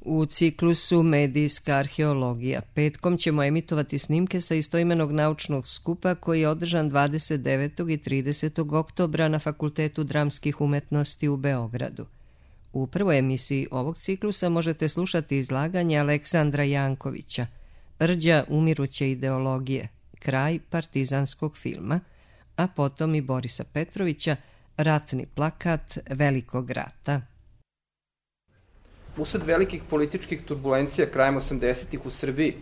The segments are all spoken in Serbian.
U ciklusu Medijska arheologija petkom ćemo emitovati snimke sa istoimenog naučnog skupa koji je održan 29. i 30. oktobra na Fakultetu dramskih umetnosti u Beogradu. U prvoj emisiji ovog ciklusa možete slušati izlaganje Aleksandra Jankovića, Rđa umiruće ideologije, kraj partizanskog filma, a potom i Borisa Petrovića, Ratni plakat Velikog rata. Usled velikih političkih turbulencija krajem 80-ih u Srbiji,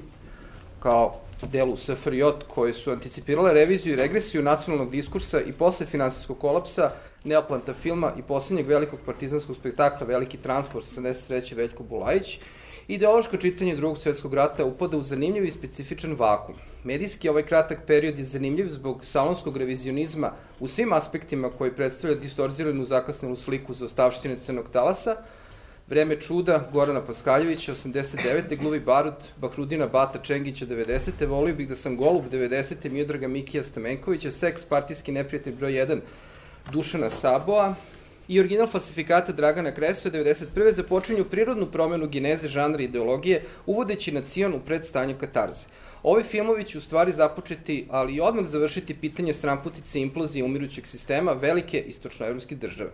kao delu SFRJ, koje su anticipirale reviziju i regresiju nacionalnog diskursa i posle finansijskog kolapsa, neoplanta filma i posljednjeg velikog partizanskog spektakla Veliki transport 73. Veljko Bulajić, ideološko čitanje Drugog svjetskog rata upada u zanimljiv i specifičan vakum. Medijski ovaj kratak period je zanimljiv zbog salonskog revizionizma u svim aspektima koji predstavlja distorziranu zakasnelu sliku za ostavštine Crnog talasa, Vreme čuda Gorana Paskaljevića 89. Gluvi barut Bahrudina Bata Čengića 90. Volio bih da sam golub 90. Miodraga Mikija Stamenkovića, Seks, partijski neprijatelj broj 1 Dušana Saboa i original falsifikata Dragana Kresova 91. započinju prirodnu promenu geneze žanra i ideologije, uvodeći nacion u predstanje katarze. Ovi filmovi će u stvari započeti, ali i odmah završiti pitanje sramputice i implozije umirućeg sistema velike istočnoevropske države.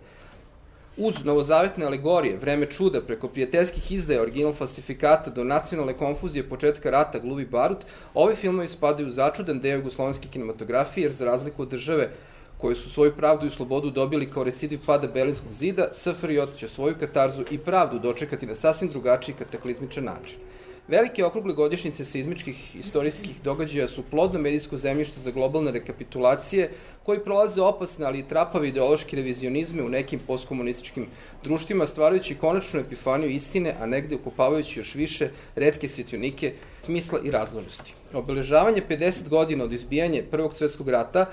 Uz novozavetne alegorije, Vreme čuda, preko prijateljskih izdaja original falsifikata do nacionalne konfuzije početka rata Gluvi barut, ovi filmovi spadaju u začudan deo jugoslovenske kinematografije, jer za razliku od države koje su svoju pravdu i slobodu dobili kao recidiv pada Berlinskog zida, SFRJ će svoju katarzu i pravdu dočekati na sasvim drugačiji kataklizmičan način. Velike okrugle godišnjice seizmičkih istorijskih događaja su plodno medijsko zemljište za globalne rekapitulacije koji prolaze opasne, ali i trapave ideološke revizionizme u nekim postkomunističkim društvima, stvarajući konačnu epifaniju istine, a negde ukopavajući još više retke svjetionike smisla i razložnosti. Obeležavanje 50 godina od izbijanja Prvog svjetskog rata,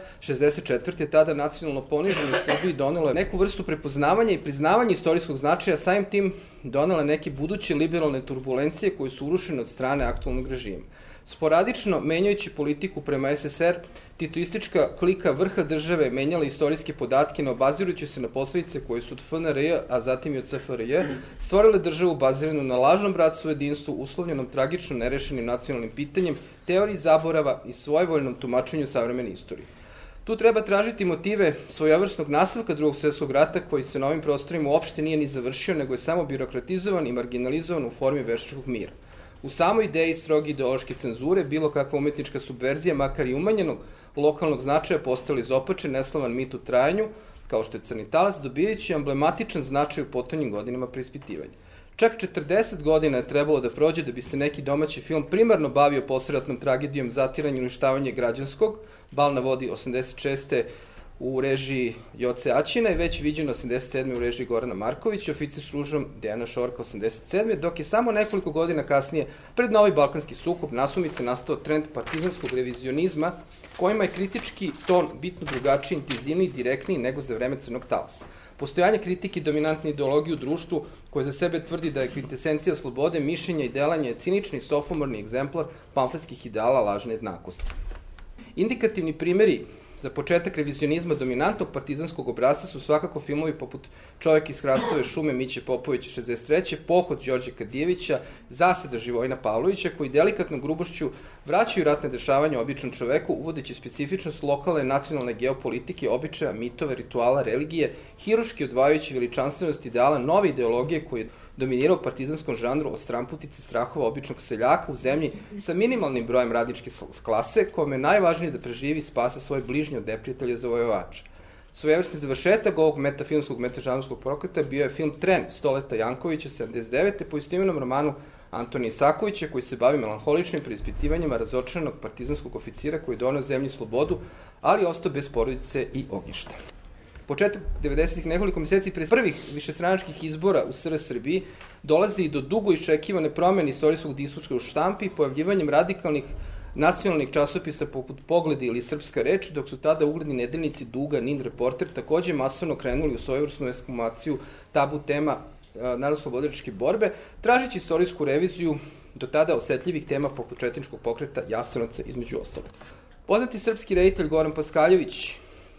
64. tada nacionalno poniženi u Srbiji donelo neku vrstu prepoznavanja i priznavanja istorijskog značaja, samim tim donela neke buduće liberalne turbulencije koje su urušene od strane aktualnog režima. Sporadično, menjajući politiku prema SSR, titoistička klika vrha države menjala istorijske podatke, ne obazirujući se na posledice koje su od FNRJ, a zatim i od SFRJ, stvorile državu baziranu na lažnom bratstvu jedinstvu, uslovljenom tragično nerešenim nacionalnim pitanjem, teoriji zaborava i svojevoljnom tumačenju savremene istorije. Tu treba tražiti motive svojevrsnog nastavka Drugog svjetskog rata koji se na ovim prostorima uopšte nije ni završio, nego je samo birokratizovan i marginalizovan u formi veštačkog mira. U samoj ideji stroge ideološke cenzure, bilo kakva umetnička subverzija, makar i umanjenog lokalnog značaja, postala izopačen neslavan mit u trajanju, kao što je Crni talas, dobijajući emblematičan značaj u potonjim godinama preispitivanja. Čak 40 godina je trebalo da prođe da bi se neki domaći film primarno bavio posleratnom tragedijom zatiranja i uništavanja građanskog, Bal na vodi 86. u režiji Joce Aćina i već viđen 87. u režiji Gorana Markovića, Oficir s ružom Dejana Šorka 87. dok je samo nekoliko godina kasnije, pred novi balkanski sukob, nasumice nastao trend partizanskog revizionizma, kojima je kritički ton bitno drugačiji, intenzivniji, direktniji nego za vreme Crnog talasa. Postojanje kritike i dominantne ideologije u društvu koje za sebe tvrdi da je kvintesencija slobode, mišljenja i delanja je cinični, sofomorni egzemplar pamfletskih ideala lažne jednakosti. Indikativni primjeri za početak revizionizma dominantnog partizanskog obrasca su svakako filmovi poput Čovjek iz Hrastove šume Miće Popovića 63. Pohod Đorđe Kadijevića, Zaseda Živojina Pavlovića, koji delikatnom grubošću vraćaju ratne dešavanja običnom čoveku, uvodeći specifičnost lokalne nacionalne geopolitike, običaja, mitove, rituala, religije, hiruški odvajajući veličanstvenost ideala nove ideologije koji je dominirao partizanskom žanru od stramputice strahova običnog seljaka u zemlji sa minimalnim brojem radničke klase, kome je najvažnije da preživi i spase svoje bližnje od neprijatelja zavojevača. Svojevrsni završetak ovog metafilmskog, metažanrovskog projekta bio je film Tren Stoleta Jankovića 79. po istoimenom romanu Antonija Isakovića, koji se bavi melanholičnim preispitivanjima razočaranog partizanskog oficira koji doneo zemlji slobodu, ali ostao bez porodice i ognjišta. Početak 90-ih nekoliko meseci pre prvih višestranačkih izbora u SR Srbiji dolazi i do dugo iščekivane promene istorijskog diskursa u štampi pojavljivanjem radikalnih nacionalnih časopisa poput Pogledi ili Srpska reč, dok su tada ugledni nedeljnici Duga, NIN, Reporter takođe masovno krenuli u svojevrsnu ekshumaciju tabu tema narodno-slobodilačke borbe, tražeći istorijsku reviziju do tada osetljivih tema poput četničkog pokreta Jasenovca između ostalog. Poznati srpski reditelj Goran Paskaljević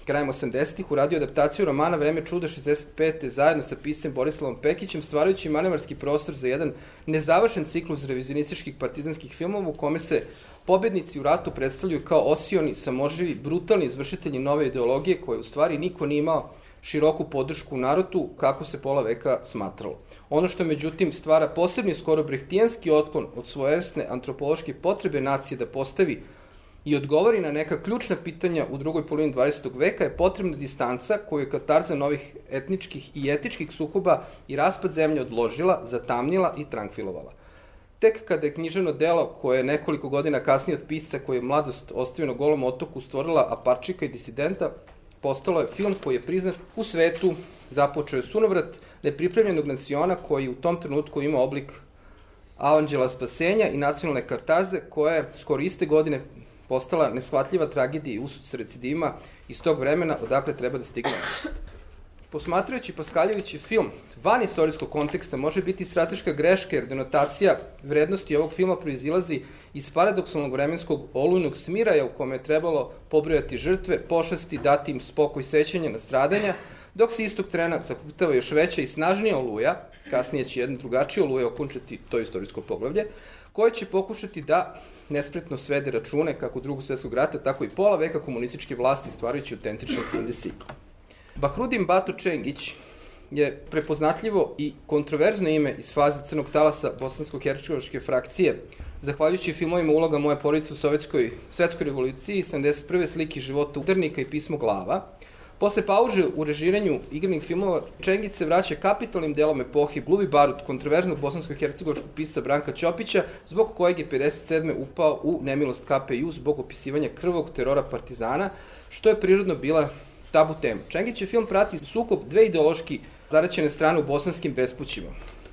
krajem 80-ih uradio adaptaciju romana Vreme čuda 65. zajedno sa piscem Borislavom Pekićem, stvarajući manevarski prostor za jedan nezavršen ciklus revizionističkih partizanskih filmova u kome se pobednici u ratu predstavljaju kao osioni, samoživi, brutalni izvršitelji nove ideologije koje u stvari niko nije imao široku podršku u narodu, kako se pola veka smatralo. Ono što međutim stvara posebni skoro brehtijanski otklon od svojevrsne antropološke potrebe nacije da postavi i odgovori na neka ključna pitanja u drugoj polovini 20. veka je potrebna distanca koju je katarza novih etničkih i etičkih sukoba i raspad zemlje odložila, zatamnila i trankvilovala. Tek kada je književno delo koje je nekoliko godina kasnije od pisca koji je mladost ostavio na Golom otoku stvorila aparčika i disidenta, postalo je film koji je priznat u svetu, započeo je sunovrat nepripremljenog naciona koji u tom trenutku ima oblik avanđela spasenja i nacionalne katarze koja je skoro iste godine postala neshvatljiva tragedija i usud sa recidivima iz tog vremena odakle treba da stigne oprost. Posmatrajući Paskaljevićev film van istorijskog konteksta može biti strateška greška jer denotacija vrednosti ovog filma proizilazi iz paradoksalnog vremenskog olujnog smiraja u kome je trebalo pobrojati žrtve, pošasti, dati im spokoj sećanja na stradanja, dok se istog trena zakutava još veća i snažnija oluja, kasnije će jedna drugačija oluja okončati to istorijsko poglavlje, koje će pokušati da nespretno svede račune kako Drugog svjetskog rata, tako i pola veka komunističke vlasti stvarajući autentičan film desikl. Bahrudin Bato Čengić je prepoznatljivo i kontroverzno ime iz faze crnog talasa bosansko-hercegovačke frakcije, zahvaljujući filmovima Uloga moje porodice u svetskoj revoluciji, 71. slike života udarnika i pismo glava. Posle pauže u režiranju igranih filmova, Čengić se vraća kapitalnim delom epohi Bluvi barut, kontroverznog bosansko-hercegovačkog pisca Branka Ćopića, zbog kojeg je 57. upao u nemilost KPJ zbog opisivanja krvog terora partizana, što je prirodno bila tabu tema. Čengićev film prati sukob dve ideološki zaraćene strane u bosanskim bespućima.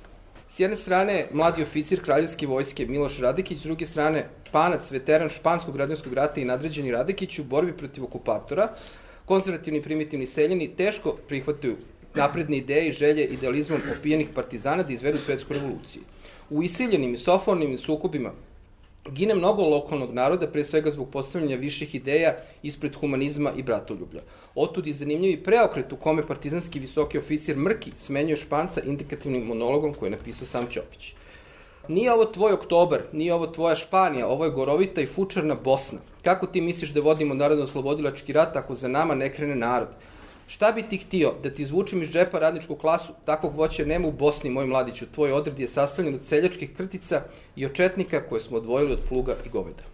S jedne strane mladi oficir kraljevske vojske Miloš Radekić, s druge strane Španac, veteran španskog građanskog rata i nadređeni Radekić u borbi protiv okupatora. Konzervativni i primitivni seljani teško prihvataju napredne ideje i želje idealizmom opijenih partizana da izvedu svetsku revoluciju. U isiljenim i sofornim sukobima gine mnogo lokalnog naroda, pre svega zbog postavljanja viših ideja ispred humanizma i bratoljublja. Otud je zanimljivi preokret u kome partizanski visoki oficir Mrki smenjuje Španca indikativnim monologom koji je napisao sam Ćopić. Nije ovo tvoj Oktobar, nije ovo tvoja Španija, ovo je gorovita i fučarna Bosna. Kako ti misliš da vodimo narodno-oslobodilački rat ako za nama ne krene narod? Šta bi ti htio, da ti izvučem iz džepa radničku klasu? Takvog voća nema u Bosni, moj mladiću. Tvoj odred je sastavljen od seljačkih krtica i od četnika koje smo odvojili od pluga i goveda.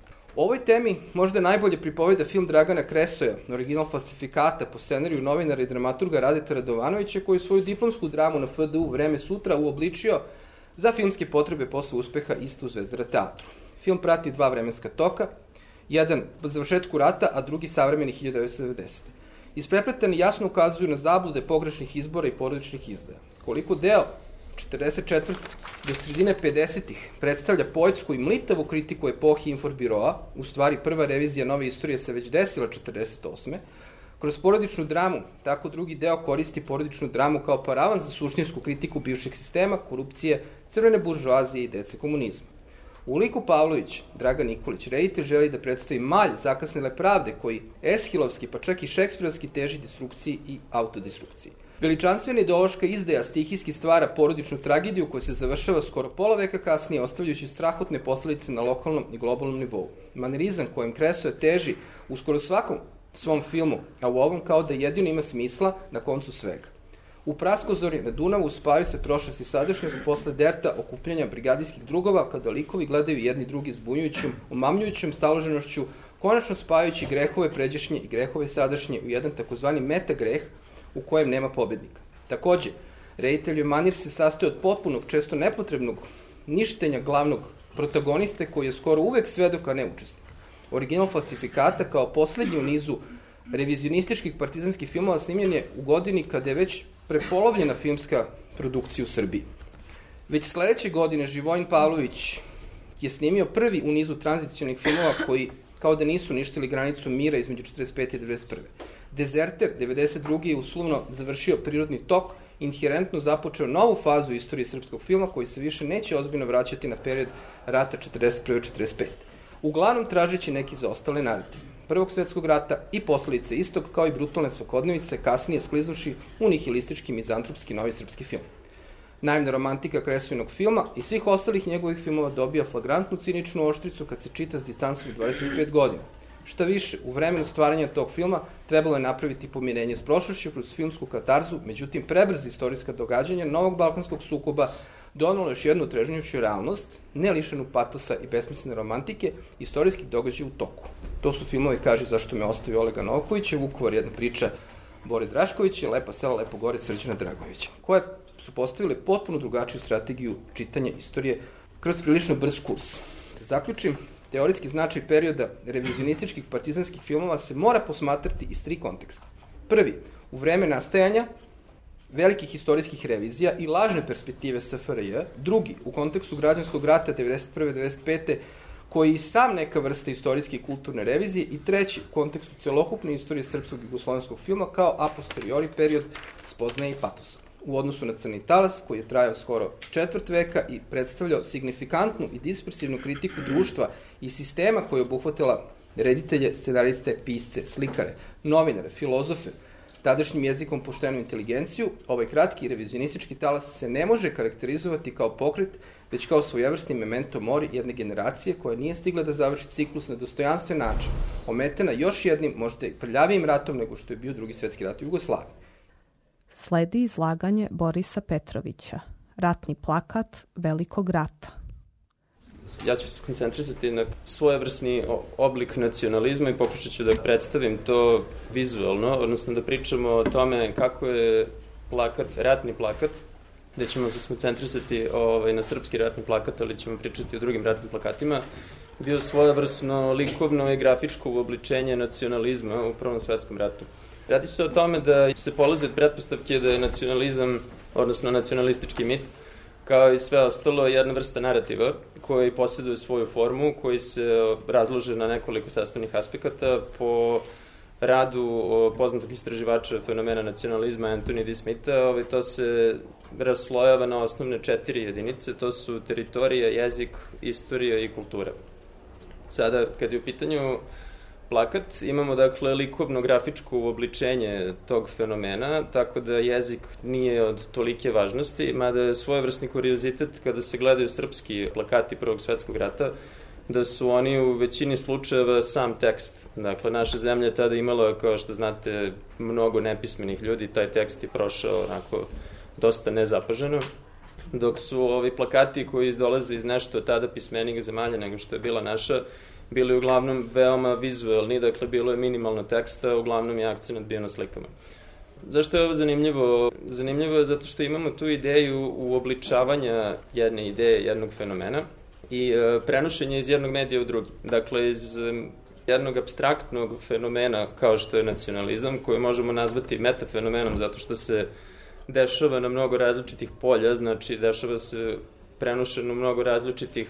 O ovoj temi možda najbolje pripoveda film Dragana Kresoja, original falsifikata po scenariju novinara i dramaturga Radeta Radovanovića, koji svoju diplomsku dramu na FDU Vreme sutra uobličio za filmske potrebe posle uspeha iste u Zvezdara teatru. Film prati dva vremenska toka, jedan po završetku rata, a drugi savremeni 1990. Isprepletani jasno ukazuju na zablude pogrešnih izbora i porodičnih izdaja. Koliko deo 44. do sredine 50-ih predstavlja poetsku i mlitavu kritiku epohi Inforbiroa, u stvari prva revizija nove istorije se već desila 48. Kroz porodičnu dramu, tako drugi deo koristi porodičnu dramu kao paravan za suštinsku kritiku bivšeg sistema, korupcije, crvene buržoazije i dece komunizma. U liku Pavlović, Dragan Nikolić, reditelj želi da predstavi malj zakasnele pravde koji eshilovski, pa čak i šekspirovski teži destrukciji i autodestrukciji. Veličanstvena ideološka izdaja stihijski stvara porodičnu tragediju koja se završava skoro pola veka kasnije, ostavljajući strahotne posledice na lokalnom i globalnom nivou. Manerizam kojem Kresoja teži u skoro svakom svom filmu, a u ovom kao da jedino ima smisla na koncu svega. U Praskozori na Dunavu spavaju se prošlost i sadašnjost posle derta okupljanja brigadijskih drugova, kada likovi gledaju jedni drugi zbunjujućom, omamljujućom staloženošću, konačno spavajući grehove pređašnje i grehove sadašnje u jedan takozvani metagreh u kojem nema pobednika. Takođe, rediteljev manir se sastoji od potpunog, često nepotrebnog ništenja glavnog protagoniste koji je skoro uvek svedok, a ne učesnik. Original falsifikata kao poslednji u nizu revizionističkih partizanskih filmova snimljen je u godini kada je već prepolovljena filmska produkcija u Srbiji. Već sledeće godine Živojin Pavlović je snimio prvi u nizu tranzicionih filmova koji kao da nisu ništili granicu mira između 45. i 91. Dezerter 92. je uslovno završio prirodni tok, inherentno započeo novu fazu istorije srpskog filma koji se više neće ozbiljno vraćati na period rata 41. 45. Uglavnom tražeći neki zaostale narative. Prvog svjetskog rata i posledice istog, kao i brutalne svakodnevice, kasnije skliznuši u nihilistički, mizantropski novi srpski film. Naivna romantika Kresovinog filma i svih ostalih njegovih filmova dobija flagrantnu ciničnu oštricu kad se čita s distancom 25 godina. Šta više, u vremenu stvaranja tog filma trebalo je napraviti pomirenje s prošlošću kroz filmsku katarzu, međutim prebrza istorijska događanja novog balkanskog sukoba donalo još jednu trežnjuću realnost, ne lišenu patosa i besmislene romantike, istorijskih događaja u toku. To su filmovi Kaži zašto me ostavio Olega Novkovića, Vukovar jedna priča Bore Draškovića i Lepa sela, Lepo gore Srđana Dragovića, koje su postavile potpuno drugačiju strategiju čitanja istorije kroz prilično brz kurs. Da zaključim, teorijski značaj perioda revizionističkih partizanskih filmova se mora posmatrati iz 3 konteksta. Prvi, u vreme nastajanja velikih istorijskih revizija i lažne perspektive SFRJ. Drugi, u kontekstu građanskog rata 1991-1995. koji i sam neka vrsta istorijske i kulturne revizije. I treći, u kontekstu celokupne istorije srpskog i jugoslovenskog filma kao a posteriori period spoznaje i patosa. U odnosu na Crni talas, koji je trajao skoro četvrt veka i predstavljao signifikantnu i dispersivnu kritiku društva i sistema koji je obuhvatila reditelje, scenariste, pisce, slikare, novinare, filozofe, tadašnjim jezikom poštenu inteligenciju, ovaj kratki revizionistički talas se ne može karakterizovati kao pokret, već kao svojevrsni memento mori jedne generacije koja nije stigla da završi ciklus na dostojanstven način, ometena još jednim, možda i prljavijim ratom nego što je bio Drugi svjetski rat u Jugoslaviji. Sledi izlaganje Borisa Petrovića, Ratni plakat Velikog rata. Ja ću se koncentrisati na svojevrsni oblik nacionalizma i pokušat ću da predstavim to vizualno, odnosno da pričamo o tome kako je plakat, ratni plakat, gde ćemo se koncentrisati na srpski ratni plakat, ali ćemo pričati o drugim ratnim plakatima, bio svojevrsno likovno i grafičko uobličenje nacionalizma u Prvom svetskom ratu. Radi se o tome da se polazi od pretpostavke da je nacionalizam, odnosno nacionalistički mit, kao i sve ostalo, jedna vrsta narativa koji posjeduje svoju formu, koji se razlože na nekoliko sastavnih aspekata po radu poznatog istraživača fenomena nacionalizma Anthony D. Smitha. To se raslojava na osnovne 4 jedinice, to su teritorija, jezik, istorija i kultura. Sada, kad je u pitanju plakat, imamo dakle likovno-grafičko uobličenje tog fenomena, tako da jezik nije od tolike važnosti, mada je svojevrsni kuriozitet kada se gledaju srpski plakati Prvog svjetskog rata, da su oni u većini slučajeva sam tekst. Dakle, naša zemlja je tada imala, kao što znate, mnogo nepismenih ljudi, taj tekst je prošao onako dosta nezapaženo, dok su ovi plakati koji dolaze iz nešto tada pismenijih zemalja nego što je bila naša, bili uglavnom veoma vizuelni, dakle bilo je minimalno teksta, uglavnom je akcenat bio na slikama. Zašto je ovo zanimljivo? Zanimljivo je zato što imamo tu ideju uobličavanja jedne ideje, jednog fenomena i prenošenje iz jednog medija u drugi. Dakle, iz jednog apstraktnog fenomena kao što je nacionalizam, koji možemo nazvati metafenomenom zato što se dešava na mnogo različitih polja, znači dešava se prenošeno mnogo različitih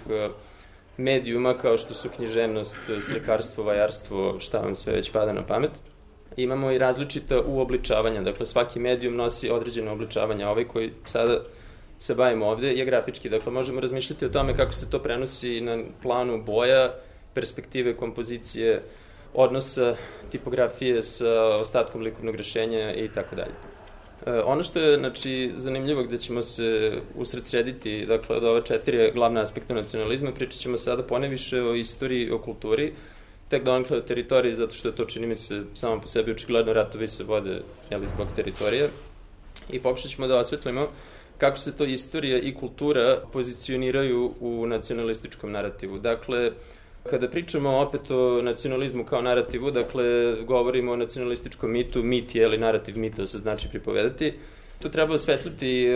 medijuma kao što su književnost, slikarstvo, vajarstvo, šta vam sve već pada na pamet. Imamo i različita uobličavanja, dakle svaki medijum nosi određene obličavanja, ovaj koji sada se bavimo ovde je grafički, dakle možemo razmišljati o tome kako se to prenosi na planu boja, perspektive, kompozicije, odnosa, tipografije sa ostatkom likovnog rešenja i tako dalje. Ono što je zanimljivo gde ćemo se usredsrediti, dakle od ova 4 glavna aspekta nacionalizma, pričat ćemo sada poneviše o istoriji, o kulturi, tek donekle o teritoriji, zato što je to, čini mi se, samo po sebi očigledno ratovi se vode zbog teritorije, i pokušat ćemo da osvetlimo kako se to istorija i kultura pozicioniraju u nacionalističkom narativu. Dakle, kada pričamo opet o nacionalizmu kao narativu, dakle, govorimo o nacionalističkom mitu, mit je ili narativ mita, se znači pripovedati, tu treba osvetliti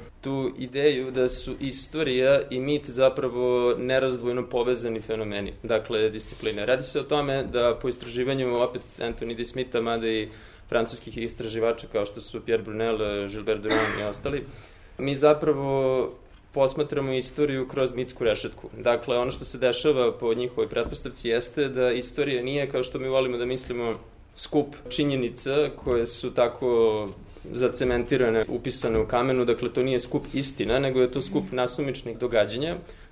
tu ideju da su istorija i mit zapravo nerazdvojno povezani fenomeni, dakle, discipline. Radi se o tome da po istraživanju opet Anthony D. Smitha, mada i francuskih istraživača kao što su Pierre Brunel, Gilbert Durand i ostali, mi zapravo posmatramo istoriju kroz mitsku rešetku. Dakle, ono što se dešava po njihovoj pretpostavci jeste da istorija nije, kao što mi volimo da mislimo, skup činjenica koje su tako zacementirane, upisane u kamenu, dakle to nije skup istina, nego je to skup nasumičnih događanja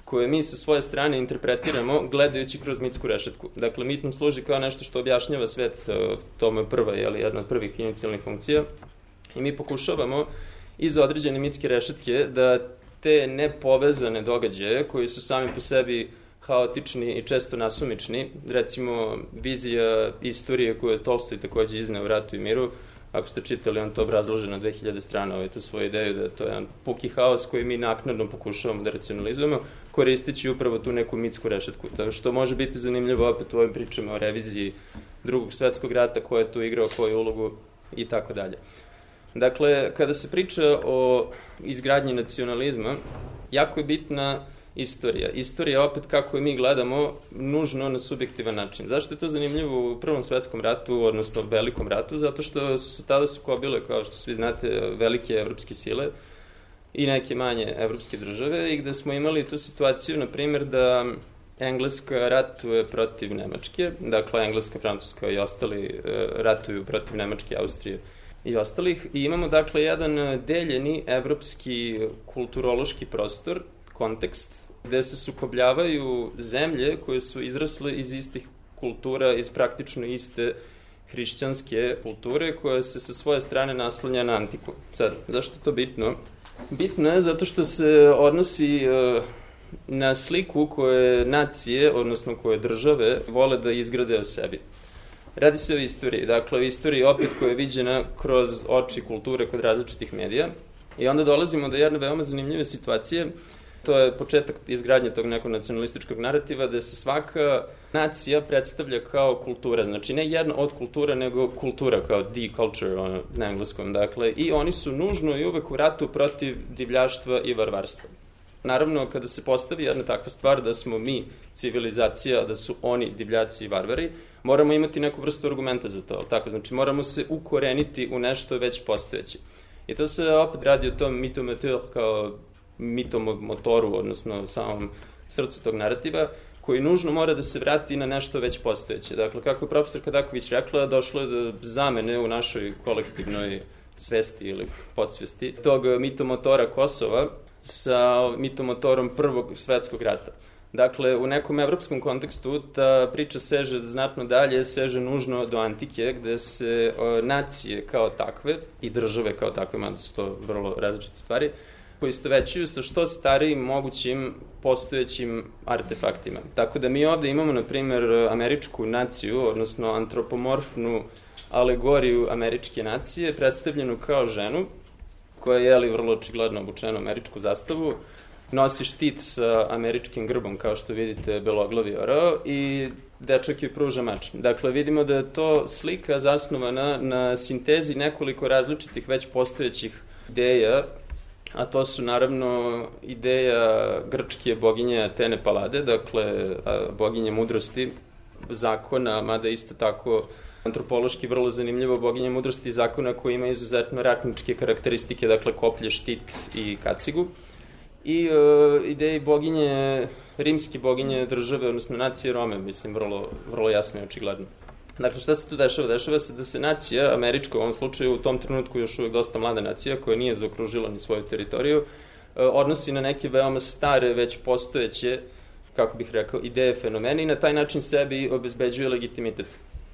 koje mi sa svoje strane interpretiramo gledajući kroz mitsku rešetku. Dakle, mit nam služi kao nešto što objašnjava svet, to mu je prva, jedna od prvih inicijalnih funkcija, i mi pokušavamo iz određene mitske rešetke da te nepovezane događaje, koji su sami po sebi haotični i često nasumični, recimo vizija istorije koju je Tolstoj takođe izneo u Ratu i miru, ako ste čitali, on to obrazlaže na 2000 strana, tu svoju ideju da je to jedan puki haos koji mi naknadno pokušavamo da racionalizujemo, koristići upravo tu neku mitsku rešetku. To što može biti zanimljivo opet u ovim pričama o reviziji Drugog svetskog rata, ko je tu igrao, koju ulogu i tako dalje. Dakle, kada se priča o izgradnji nacionalizma, jako je bitna istorija. Istorija, opet kako je mi gledamo, nužno na subjektivan način. Zašto je to zanimljivo u Prvom svetskom ratu, odnosno Velikom ratu? Zato što se tada sukobile, kao što svi znate, velike evropske sile i neke manje evropske države, i gde smo imali tu situaciju, na primjer, da Engleska ratuje protiv Nemačke, dakle Engleska, Francuska i ostali ratuju protiv Nemačke, Austrije i ostalih, i imamo dakle jedan deljeni evropski kulturološki prostor, kontekst, gde se sukobljavaju zemlje koje su izrasle iz istih kultura, iz praktično iste hrišćanske kulture, koja se sa svoje strane naslanja na antiku. Sad, zašto je to bitno? Bitno je zato što se odnosi na sliku koje nacije, odnosno koje države, vole da izgrade o sebi. Radi se o istoriji, dakle o istoriji opet koja je viđena kroz oči kulture kod različitih medija, i onda dolazimo do jedne veoma zanimljive situacije. To je početak izgradnje tog nekog nacionalističkog narativa, da se svaka nacija predstavlja kao kultura. Znači, ne jedna od kultura, nego kultura, kao the culture na engleskom. Dakle, i oni su nužno i uvek u ratu protiv divljaštva i varvarstva. Naravno, kada se postavi jedna takva stvar da smo mi civilizacija, da su oni divljaci i varvari, moramo imati neku vrstu argumenta za to. Tako? Znači, moramo se ukoreniti u nešto već postojeće. I to se opet radi o tom mitomoteur kao mitomotoru, odnosno samom srcu tog narativa, koji nužno mora da se vrati na nešto već postojeće. Dakle, kako je profesor Kadaković rekla, došlo je do zamene u našoj kolektivnoj svesti ili podsvesti tog mitomotora Kosova sa mitomotorom Prvog svetskog rata. Dakle, u nekom evropskom kontekstu ta priča seže znatno dalje, seže nužno do antike, gde se nacije kao takve i države kao takve, mada su to vrlo različite stvari, poistovećuju sa što starijim mogućim postojećim artefaktima. Tako da mi ovde imamo, na primjer, američku naciju, odnosno antropomorfnu alegoriju američke nacije, predstavljenu kao ženu, koja je vrlo očigledno obučena američku zastavu, nosi štit sa američkim grbom, kao što vidite, beloglavi orao, i dečak joj pruža mač. Dakle, vidimo da je to slika zasnovana na sintezi nekoliko različitih već postojećih ideja, a to su naravno ideja grčke boginje Atene Palade, dakle boginje mudrosti, zakona, mada isto tako antropološki vrlo zanimljivo boginje mudrosti i zakona koji ima izuzetno ratničke karakteristike, dakle koplje, štit i kacigu. I ideji boginje, rimske boginje države, odnosno nacije Rome, mislim, vrlo jasno i očigledno. Dakle, šta se tu dešava? Dešava se da se nacija, američka u ovom slučaju, u tom trenutku još uvek dosta mlada nacija, koja nije zaokružila ni svoju teritoriju, odnosi na neke veoma stare, već postojeće, kako bih rekao, ideje, fenomene, i na taj način sebi obezbeđuje legitimitet.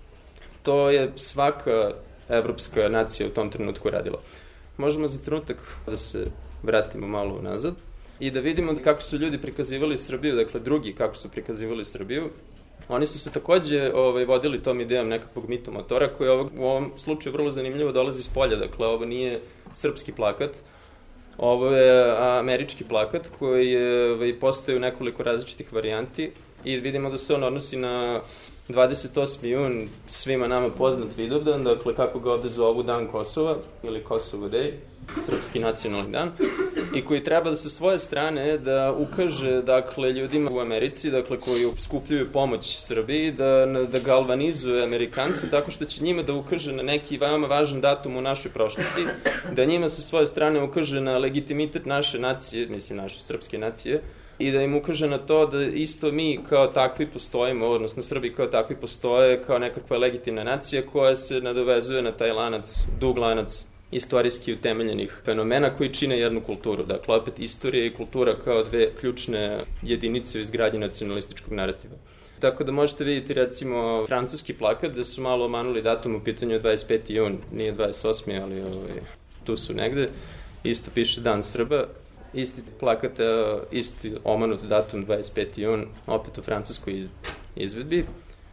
To je svaka evropska nacija u tom trenutku radila. Možemo za trenutak da se vratimo malo nazad i da vidimo kako su ljudi prikazivali Srbiju, dakle drugi kako su prikazivali Srbiju. Oni su se takođe vodili tom idejom nekakvog mitomotora, koji u ovom slučaju vrlo zanimljivo dolazi iz polja. Dakle, ovo nije srpski plakat, ovo je američki plakat koji je postoji u nekoliko različitih varijanti, i vidimo da se on odnosi na 28. jun, svima nama poznat Vidovdan, dakle kako ga ovde zovu Dan Kosova ili Kosovo Day, srpski nacionalni dan, i koji treba da sa svoje strane da ukaže, dakle, ljudima u Americi, dakle, koji skupljaju pomoć Srbiji, da galvanizuje Amerikanci tako što će njima da ukaže na neki veoma važan datum u našoj prošlosti, da njima sa svoje strane ukaže na legitimitet naše nacije, mislim naše srpske nacije, i da im ukaže na to da isto mi kao takvi postojimo, odnosno Srbi kao takvi postoje kao nekakva legitimna nacija koja se nadovezuje na taj lanac, dug lanac istorijski utemeljenih fenomena koji čine jednu kulturu. Dakle, opet istorija i kultura kao dve ključne jedinice u izgradnji nacionalističkog narativa. Tako da možete vidjeti recimo francuski plakat gde su malo omanuli datum, u pitanju 25. jun, nije 28. ali tu su negde, isto piše Dan Srba, isti plakat, isti omanut datum 25. jun, opet u francuskoj izvedbi.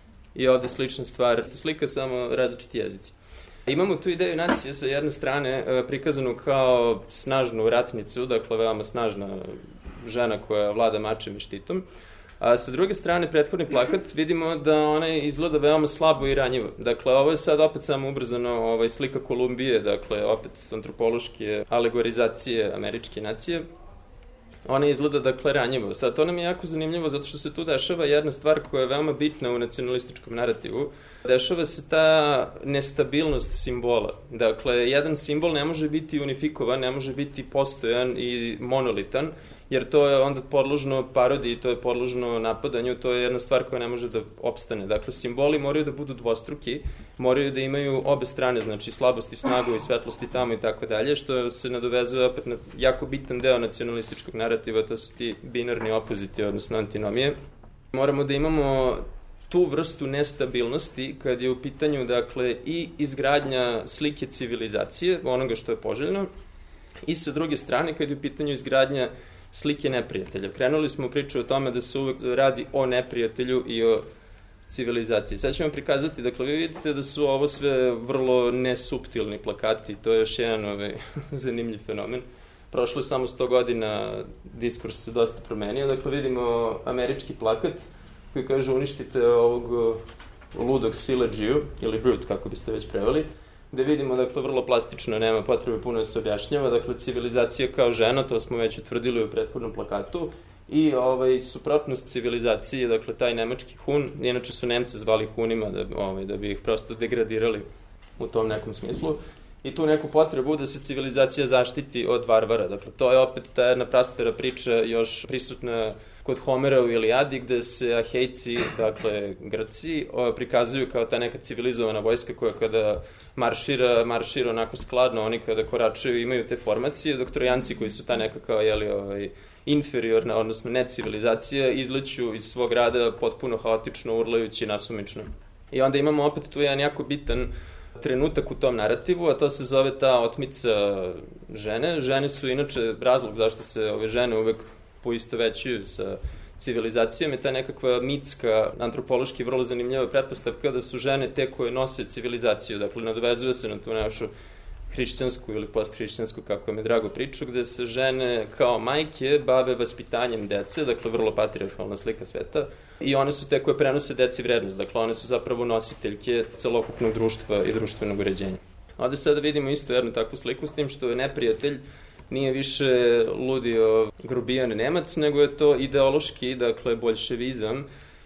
I ovde slična stvar, slika samo različiti jezici. Imamo tu ideju nacije sa jedne strane prikazanu kao snažnu ratnicu, dakle veoma snažna žena koja vlada mačem i štitom, a sa druge strane prethodni plakat vidimo da ona izgleda veoma slabo i ranjivo. Dakle, ovo je sad opet samo ubrzano slika Kolumbije, dakle opet antropološke alegorizacije američke nacije. Ona izgleda, dakle, ranjivo. Sad, to nam je jako zanimljivo zato što se tu dešava jedna stvar koja je veoma bitna u nacionalističkom narativu. Dešava se ta nestabilnost simbola. Dakle, jedan simbol ne može biti unifikovan, ne može biti postojan i monolitan, jer to je onda podložno parodiji, to je podložno napadanju, to je jedna stvar koja ne može da opstane. Dakle, simboli moraju da budu dvostruki, moraju da imaju obe strane, znači slabosti, snagu i svetlosti tamo i tako dalje, što se nadovezuje opet na jako bitan deo nacionalističkog narativa, to su ti binarni opoziti, odnosno antinomije. Moramo da imamo tu vrstu nestabilnosti kad je u pitanju, dakle, i izgradnja slike civilizacije, onoga što je poželjno, i sa druge strane kad je u pitanju izgradnja slike neprijatelja. Krenuli smo u priču o tome da se uvek radi o neprijatelju i o civilizaciji. Sad ćemo prikazati, dakle, vi vidite da su ovo sve vrlo nesuptilni plakati, to je još jedan zanimljiv fenomen. Prošlo je samo 100 godina, diskurs se dosta promenio, dakle vidimo američki plakat koji kaže uništite ovog ludog siledžiju, ili brute, kako biste već preveli, gde vidimo, dakle, vrlo plastično, nema potrebe puno da se objašnjava, dakle, civilizacija kao žena, to smo već utvrdili u prethodnom plakatu, i suprotnost civilizacije, dakle, taj nemački Hun, inače su Nemce zvali Hunima da bi ih prosto degradirali u tom nekom smislu, i tu neku potrebu da se civilizacija zaštiti od varvara. Dakle, to je opet ta jedna prastara priča još prisutna kod Homera u Ilijadi, gde se Ahejci, dakle Grci, prikazuju kao ta neka civilizovana vojska koja kada maršira onako skladno, oni kada koračaju imaju te formacije, dok Trojanci koji su ta neka kao inferiorna, odnosno ne civilizacija, izleću iz svog rada potpuno haotično, urlajući nasumično. I onda imamo opet tu jedan jako bitan trenutak u tom narativu, a to se zove ta otmica žene. Žene su inače razlog zašto se ove žene uvek poistovećuju sa civilizacijom, je ta nekakva mitska, antropološki vrlo zanimljiva pretpostavka da su žene te koje nose civilizaciju. Dakle, nadovezuje se na tu našu hrišćansku ili posthrišćansku, kako mi je drago priču, gde se žene kao majke bave vaspitanjem dece, dakle vrlo patrijarhalna slika sveta, i one su te koje prenose deci vrednost, dakle one su zapravo nositeljke celokupnog društva i društvenog uređenja. Ovde sada vidimo isto jednu takvu sliku s tim što je neprijatelj nije više ludio grubijan Nemac, nego je to ideološki, dakle boljševizam,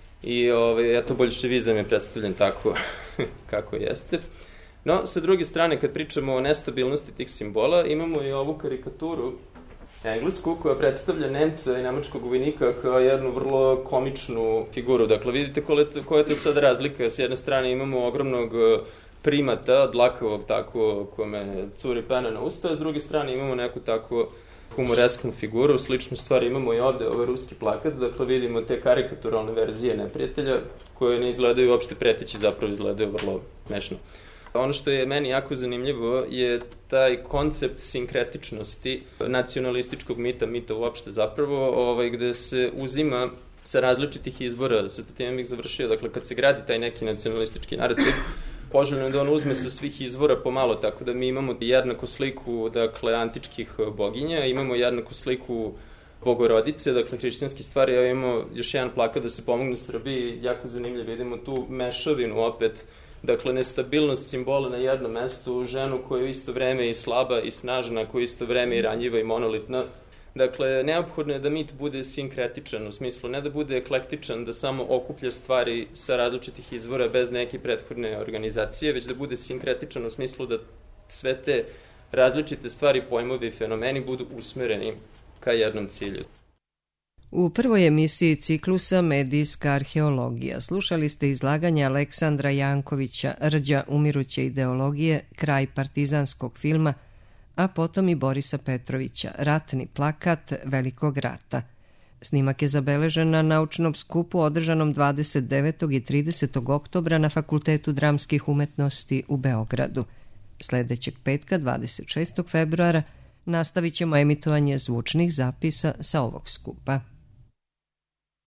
i eto boljševizam je predstavljen tako kako jeste. No, sa druge strane, kad pričamo o nestabilnosti tih simbola, imamo i ovu karikaturu englesku koja predstavlja Nemca i nemačkog vojnika kao jednu vrlo komičnu figuru. Dakle, vidite koja je to sad razlika. S jedne strane imamo ogromnog primata, dlakavog tako, kome curi pena na usta, a s druge strane imamo neku tako humoresknu figuru. Sličnu stvar imamo i ovde, ovaj ruski plakat. Dakle, vidimo te karikaturalne verzije neprijatelja koje ne izgledaju uopšte preteći, zapravo izgledaju vrlo smešno. Ono što je meni jako zanimljivo je taj koncept sinkretičnosti nacionalističkog mita uopšte zapravo, gde se uzima sa različitih izbora, sa tim bih završio, dakle kad se gradi taj neki nacionalistički narativ, poželjno je da on uzme sa svih izvora pomalo, tako da mi imamo jednaku sliku, dakle, antičkih boginja, imamo jednaku sliku Bogorodice, dakle, hrišćanske stvari, a imamo još jedan plakat da se pomogne Srbiji, jako zanimljivo, vidimo tu mešavinu opet, dakle, nestabilnost simbola na jednom mestu, ženu koja je u isto vreme i slaba i snažna, koja je u isto vreme i ranjiva i monolitna. Dakle, neophodno je da mit bude sinkretičan, u smislu ne da bude eklektičan, da samo okuplja stvari sa različitih izvora bez neke prethodne organizacije, već da bude sinkretičan u smislu da sve te različite stvari, pojmovi i fenomeni budu usmereni ka jednom cilju. U prvoj emisiji ciklusa Medijska arheologija slušali ste izlaganje Aleksandra Jankovića Rđa umiruće ideologije, kraj partizanskog filma, a potom i Borisa Petrovića Ratni plakat Velikog rata. Snimak je zabeležen na naučnom skupu održanom 29. i 30. oktobra na Fakultetu dramskih umetnosti u Beogradu. Sljedećeg petka, 26. februara, nastavit ćemo emitovanje zvučnih zapisa sa ovog skupa.